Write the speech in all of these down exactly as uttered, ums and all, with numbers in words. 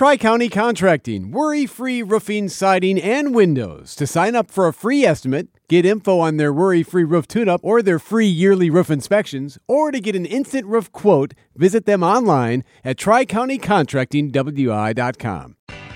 Tri-County Contracting, worry-free roofing, siding, and windows. To sign up for a free estimate, get info on their worry-free roof tune-up or their free yearly roof inspections, or to get an instant roof quote, visit them online at tri county contracting w i dot com.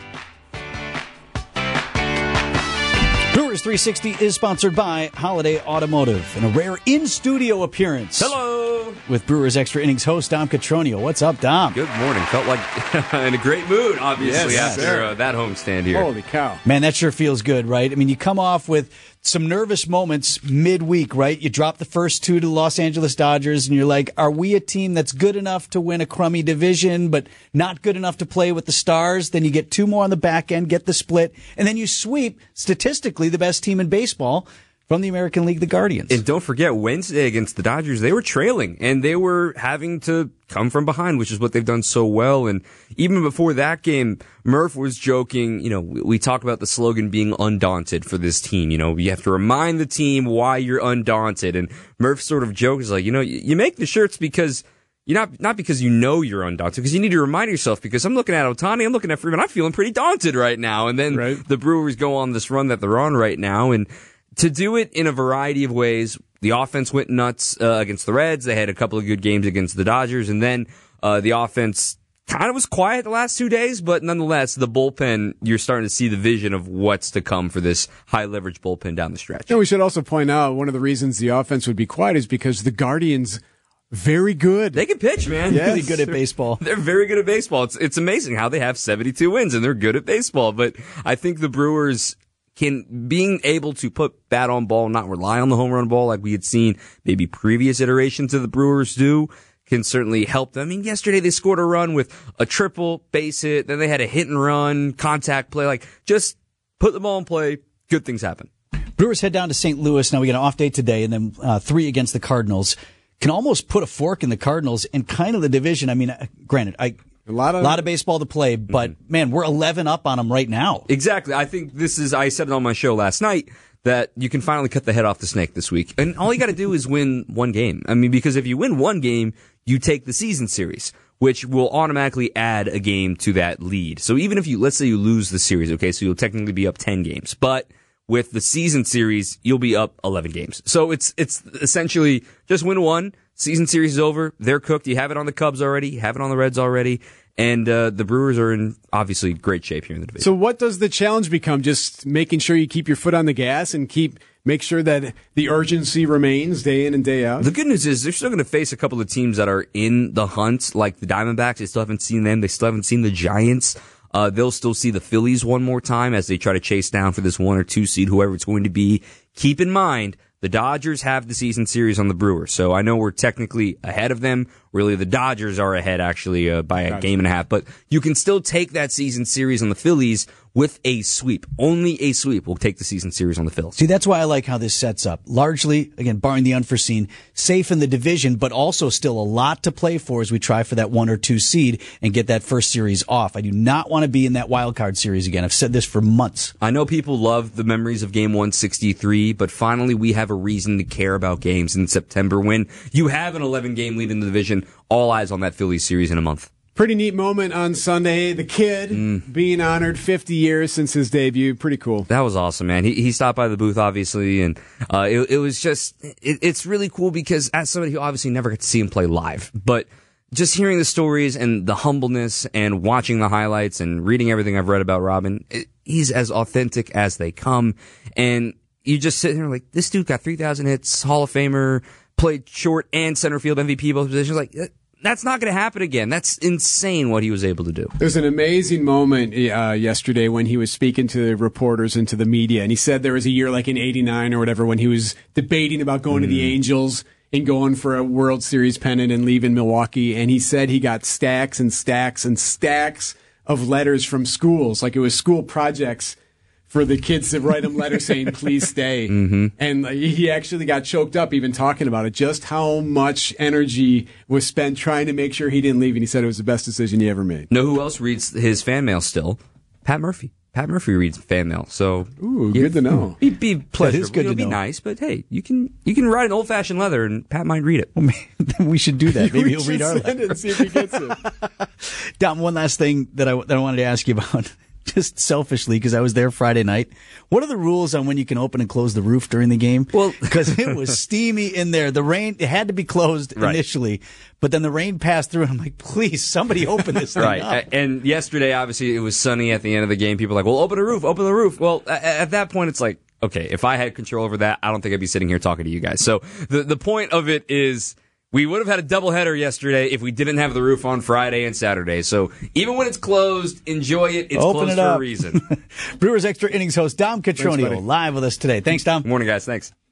Brewers three sixty is sponsored by Holiday Automotive and a rare in-studio appearance. Hello! With Brewers Extra Innings host Dom Catronio. What's up, Dom? Good morning. Felt like in a great mood, obviously, Yes, after uh, that homestand here. Holy cow. Man, that sure feels good, right? I mean, you come off with some nervous moments midweek, right? You drop the first two to the Los Angeles Dodgers, and you're like, are we a team that's good enough to win a crummy division, but not good enough to play with the Stars? Then you get two more on the back end, get the split, and then you sweep, statistically, the best team in baseball from the American League, the Guardians. And don't forget, Wednesday against the Dodgers, they were trailing, and they were having to come from behind, which is what they've done so well. And even before that game, Murph was joking, you know, we, we talk about the slogan being undaunted for this team. You know, you have to remind the team why you're undaunted. And Murph sort of jokes like, you know, you, you make the shirts because you're not, not because you know you're undaunted, because you need to remind yourself, because I'm looking at Ohtani, I'm looking at Freeman, I'm feeling pretty daunted right now. And then right. the Brewers go on this run that they're on right now. And to do it in a variety of ways, the offense went nuts uh, against the Reds. They had a couple of good games against the Dodgers, and then uh, the offense kind of was quiet the last two days, but nonetheless, the bullpen, you're starting to see the vision of what's to come for this high-leverage bullpen down the stretch. And we should also point out one of the reasons the offense would be quiet is because the Guardians, very good. They can pitch, man. Yes. Really good at baseball. They're very good at baseball. It's, it's amazing how they have seventy-two wins, and they're good at baseball, but I think the Brewers can, being able to put bat on ball, not rely on the home run ball like we had seen maybe previous iterations of the Brewers do, can certainly help them. I mean, yesterday they scored a run with a triple, base hit, then they had a hit and run, contact play. Like, just put the ball in play, good things happen. Brewers head down to Saint Louis. Now we get an off day today, and then uh, three against the Cardinals. Can almost put a fork in the Cardinals and kind of the division. I mean, uh, granted, I... A lot of, a lot of baseball to play, but mm-hmm. man, we're eleven up on them right now. Exactly. I think this is, I said it on my show last night, that you can finally cut the head off the snake this week. And all you got to do is win one game. I mean, because if you win one game, you take the season series, which will automatically add a game to that lead. So even if you, let's say you lose the series, okay, so you'll technically be up ten games, but with the season series, you'll be up eleven games. So it's, it's essentially just win one. Season series is over. They're cooked. You have it on the Cubs already. You have it on the Reds already. And uh, the Brewers are in, obviously, great shape here in the division. So what does the challenge become? Just making sure you keep your foot on the gas and keep make sure that the urgency remains day in and day out? The good news is they're still going to face a couple of teams that are in the hunt, like the Diamondbacks. They still haven't seen them. They still haven't seen the Giants. Uh, they'll still see the Phillies one more time as they try to chase down for this one or two seed, whoever it's going to be. Keep in mind, the Dodgers have the season series on the Brewers, so I know we're technically ahead of them. Really, the Dodgers are ahead, actually, uh, by a gotcha. game and a half. But you can still take that season series on the Phillies with a sweep. Only a sweep will take the season series on the Phillies. See, that's why I like how this sets up. Largely, again, barring the unforeseen, safe in the division, but also still a lot to play for as we try for that one or two seed and get that first series off. I do not want to be in that wild card series again. I've said this for months. I know people love the memories of Game one sixty-three, but finally we have a reason to care about games in September when you have an eleven-game lead in the division. All eyes on that Phillies series in a month. Pretty neat moment on Sunday. The kid mm. being honored fifty years since his debut. Pretty cool. That was awesome, man. He he stopped by the booth, obviously, and uh, it, it was just, it, it's really cool because as somebody who obviously never got to see him play live, but just hearing the stories and the humbleness and watching the highlights and reading everything I've read about Robin, it, he's as authentic as they come. And you just sit there like, this dude got three thousand hits, Hall of Famer, played short and center field, M V P, both positions. Like, that's not going to happen again. That's insane what he was able to do. There's an amazing moment uh, yesterday when he was speaking to the reporters and to the media, and he said there was a year like in eighty-nine or whatever when he was debating about going mm. to the Angels and going for a World Series pennant and leaving Milwaukee, and he said he got stacks and stacks and stacks of letters from schools, like it was school projects for the kids to write him letters saying, please stay. Mm-hmm. And he actually got choked up even talking about it, just how much energy was spent trying to make sure he didn't leave. And he said it was the best decision he ever made. Know who else reads his fan mail still? Pat Murphy. Pat Murphy reads fan mail, so Ooh, good to know. Be, be pleasure. is good It'll to be know. nice, but hey, you can you can ride an old fashioned leather, and Pat might read it. Well, then we should do that. Maybe We he'll read should our send letter. it and see if he gets it. Dom, one last thing that I, that I wanted to ask you about, just selfishly, because I was there Friday night. What are the rules on when you can open and close the roof during the game? Well- because it was steamy in there. The rain, it had to be closed Right. initially, but then the rain passed through, and I'm like, please, somebody open this thing Right. up. A- And yesterday, obviously, it was sunny at the end of the game. People were like, well, open the roof, open the roof. Well, a- at that point, it's like, okay, if I had control over that, I don't think I'd be sitting here talking to you guys. So the, the point of it is we would have had a doubleheader yesterday if we didn't have the roof on Friday and Saturday. So even when it's closed, enjoy it. It's Open closed it for up. a reason. Brewers Extra Innings host Dom Thanks, Catronio buddy. live with us today. Thanks, Dom. Morning, guys. Thanks.